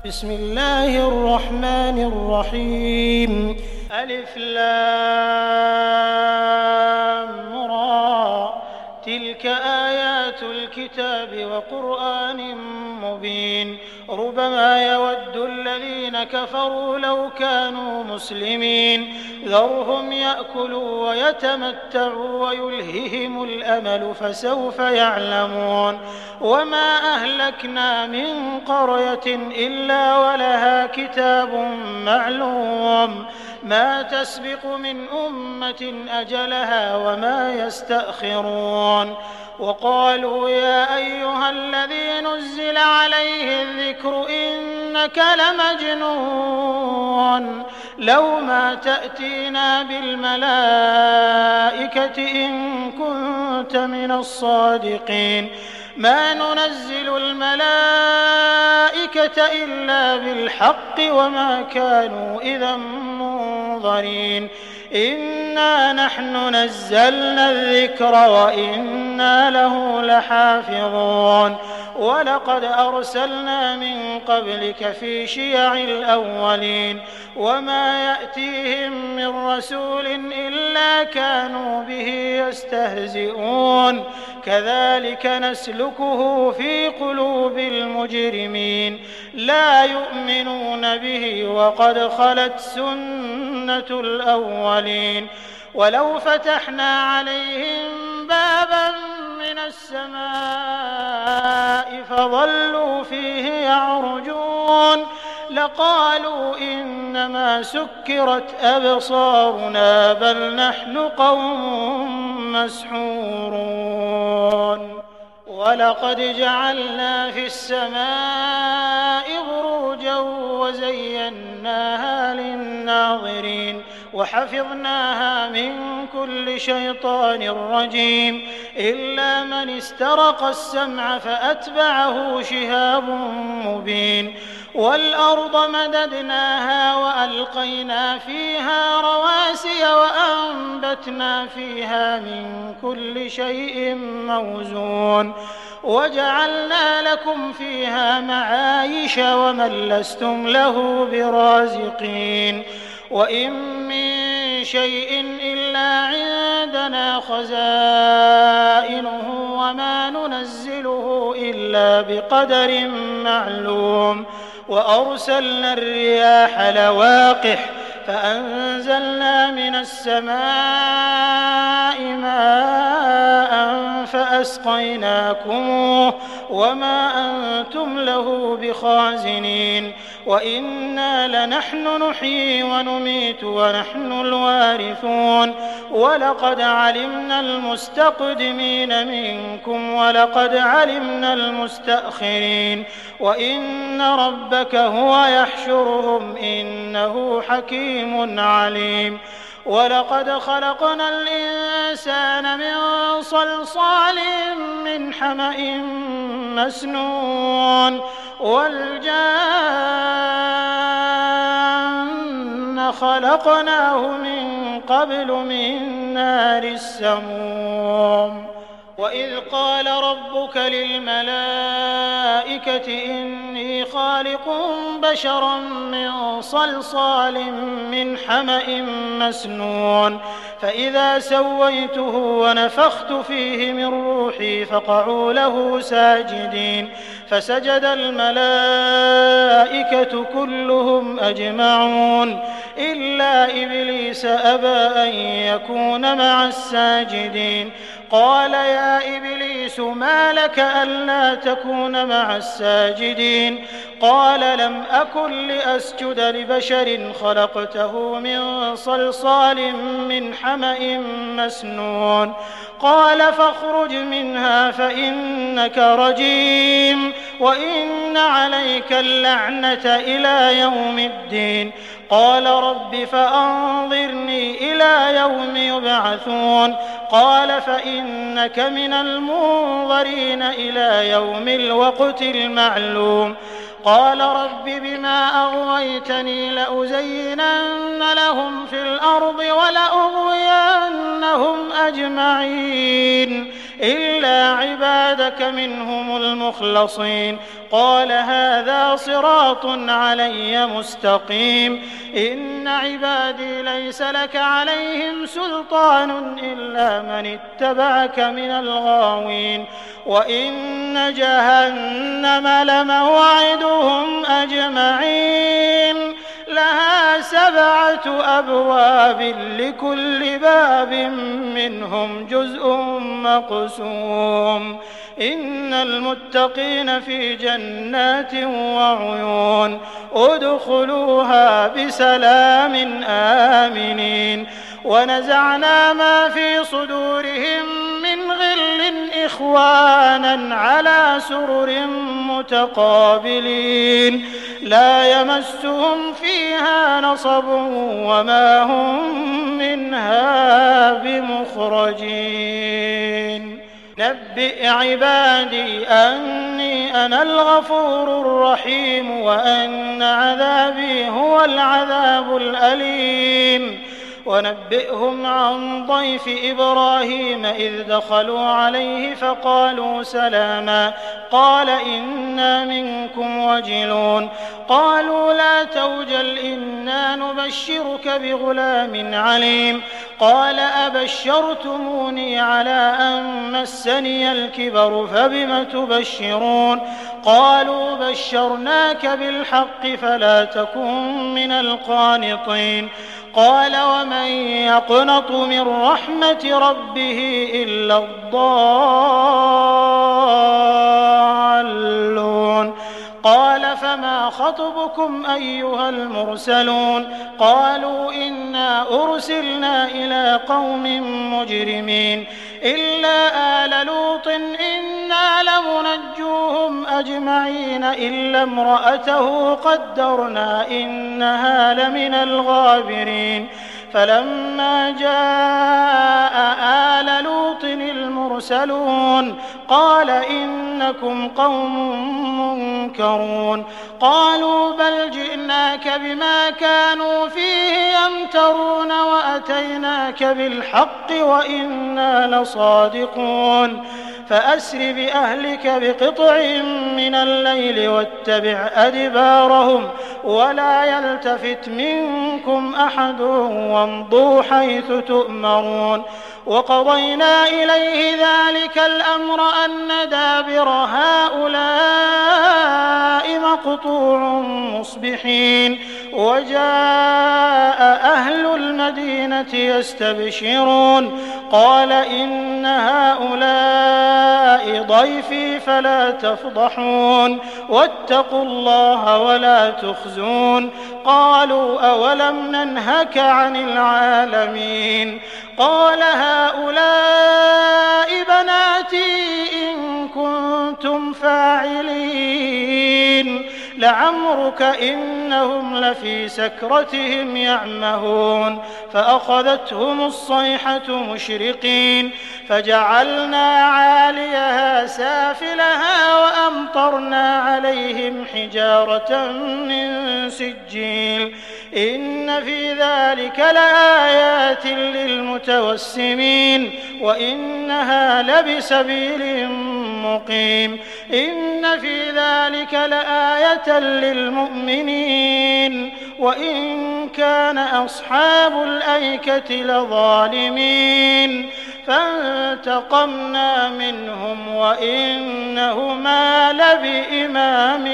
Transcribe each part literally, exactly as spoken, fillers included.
بسم الله الرحمن الرحيم. ألف لام را تلك آيات الكتاب وقرآن مبين ربما يود الذين كفروا لو كانوا مسلمين ذرهم يأكلوا ويتمتعوا ويلههم الأمل فسوف يعلمون وما أهلكنا من قرية إلا ولها كتاب معلوم ما تسبق من أمة أجلها وما يستأخرون وقالوا يا أيها الذي نزل عليه الذكر إنك لمجنون لو ما تأتينا بالملائكة إن كنت من الصادقين ما ننزل الملائكة إلا بالحق وما كانوا إذا منظرين إنا نحن نزلنا الذكر وإنا له لحافظون ولقد أرسلنا من قبلك في شيع الأولين وما يأتيهم من رسول إلا كانوا به يستهزئون كذلك نسلكه في قلوب المجرمين لا يؤمنون به وقد خلت سنة الأولين ولو فتحنا عليهم بابا من السماء فظلوا فيه يعرجون لقالوا إنما سكرت أبصارنا بل نحن قوم مسحورون ولقد جعلنا في السماء بروجا وزيناها للناظرين وحفظناها من كل شيطان رجيم إلا من استرق السمع فأتبعه شهاب مبين والأرض مددناها وألقينا فيها رواسي وأنبتنا فيها من كل شيء موزون وجعلنا لكم فيها معايش ومن لستم له برازقين وإن من شيء إلا عندنا خزائنه وما ننزله إلا بقدر معلوم وأرسلنا الرياح لواقح فأنزلنا من السماء ماء فأسقيناكموه وما أنتم له بخازنين وإنا لنحن نحيي ونميت ونحن الوارثون ولقد علمنا المستقدمين منكم ولقد علمنا المستأخرين وإن ربك هو يحشرهم إنه حكيم عليم ولقد خلقنا الإنسان من صلصال من حمأ مسنون والجان خلقناه من قبل من نار السموم وإذ قال ربك للملائكة إني خالق بشرا من صلصال من حمأ مسنون فإذا سويته ونفخت فيه من روحي فقعوا له ساجدين فسجد الملائكة كلهم أجمعون إلا إبليس أبى أن يكون مع الساجدين قال يا إبليس ما لك ألا تكون مع الساجدين قال لم أكن لأسجد لبشر خلقته من صلصال من حمأ مسنون قال فاخرج منها فإنك رجيم وإن عليك اللعنة إلى يوم الدين قال رب فأنظرني إلى يوم يبعثون قال فإنك من المنظرين إلى يوم الوقت المعلوم قال رب بما أغويتني لأزينن لهم في الأرض ولأغوينهم أجمعين إلا عبادك منهم المخلصين قال هذا صراط علي مستقيم إن عبادي ليس لك عليهم سلطان إلا من اتبعك من الغاوين وإن جهنم لموعدهم أجمعين لها سبعة أبواب لكل باب منهم جزء مقسوم إن المتقين في جنات وعيون ادخلوها بسلام آمنين ونزعنا ما في صدورهم من غل إخوانا على سرر متقابلين لا يمسهم فيها نصب وما هم منها بمخرجين نبئ عبادي أني أنا الغفور الرحيم وأن عذابي هو العذاب الأليم ونبئهم عن ضيف إبراهيم إذ دخلوا عليه فقالوا سلاما قال إنا منكم وجلون قالوا لا توجل إنا نبشرك بغلام عليم قال أبشرتموني على أن مسني الكبر فبم تبشرون قالوا بشرناك بالحق فلا تكن من القانطين قال ومن يقنط من رحمة ربه إلا الضالون قال فما خطبكم أيها المرسلون قالوا إنا أرسلنا إلى قوم مجرمين إلا آل لوط إنا لمنجوهم أجمعين إلا امرأته قدرنا إنها لمن الغابرين فلما جاء آل لوط المرسلون قال إنكم قوم منكرون قالوا بل جئناك بما كانوا فيه يمترون وأتيناك بالحق وإنا لصادقون فأسر بأهلك بقطع من الليل واتبع أدبارهم ولا يلتفت منكم أحد وامضوا حيث تؤمرون وقضينا إليه ذلك الأمر أن دابر هؤلاء مقطوع مصبحين وجاء أهل المدينة يستبشرون قال إن هؤلاء ضيفي فلا تفضحون واتقوا الله ولا تخزون قالوا أولم ننهك عن العالمين قال هؤلاء بناتي إن كنتم فاعلين لعمرك إنهم لفي سكرتهم يعمهون فأخذتهم الصيحة مشرقين فجعلنا عاليها سافلها وأمطرنا عليهم حجارة من سجيل إن في ذلك لآيات للمتوسمين وإنها لبسبيل مقيم إن في ذلك لآية للمؤمنين وإن كان أصحاب الأيكة لظالمين فانتقمنا منهم وإنهما لبإمام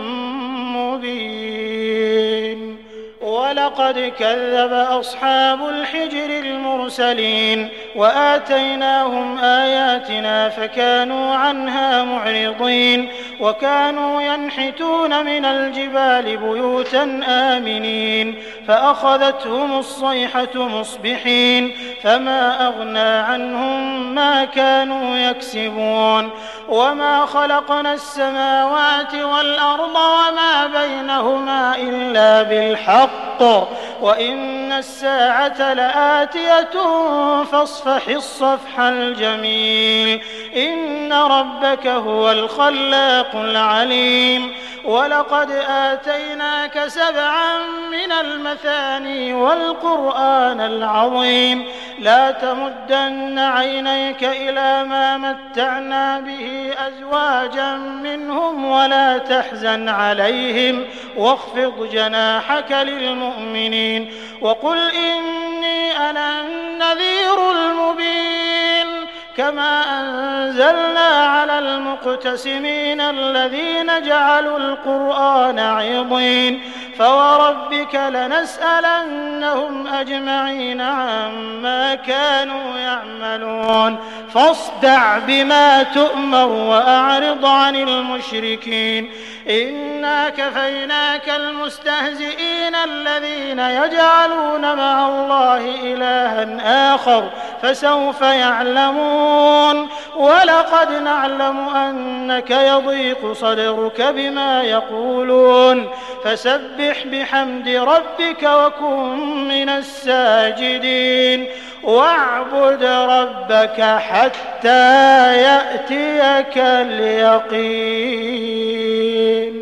مبين ولقد كذب أصحاب الحجر المرسلين وآتيناهم آياتنا فكانوا عنها معرضين وكانوا ينحتون من الجبال بيوتا آمنين فأخذتهم الصيحة مصبحين فما أغنى عنهم ما كانوا يكسبون وما خلقنا السماوات والأرض وما بينهما إلا بالحق وإن الساعة لآتية فاصفح الصفح الجميل إن ربك هو الخلاق العليم ولقد آتيناك سبعا من المثاني والقرآن العظيم لا تمدن عينيك إلى ما متعنا به أزواجا منهم ولا تحزن عليهم واخفض جناحك للمؤمنين وقل إني أنا النذير المبين كما أنزلنا على المقتسمين الذين جعلوا القرآن عضين فوربك لنسألنهم أجمعين عما كانوا يعملون فاصدع بما تؤمر وأعرض عن المشركين إنا كفيناك المستهزئين الذين يجعلون مع الله إلها آخر فسوف يعلمون ولقد نعلم أنك يضيق صدرك بما يقولون فسبح بحمد ربك وكن من الساجدين واعبد ربك حتى يأتيك اليقين.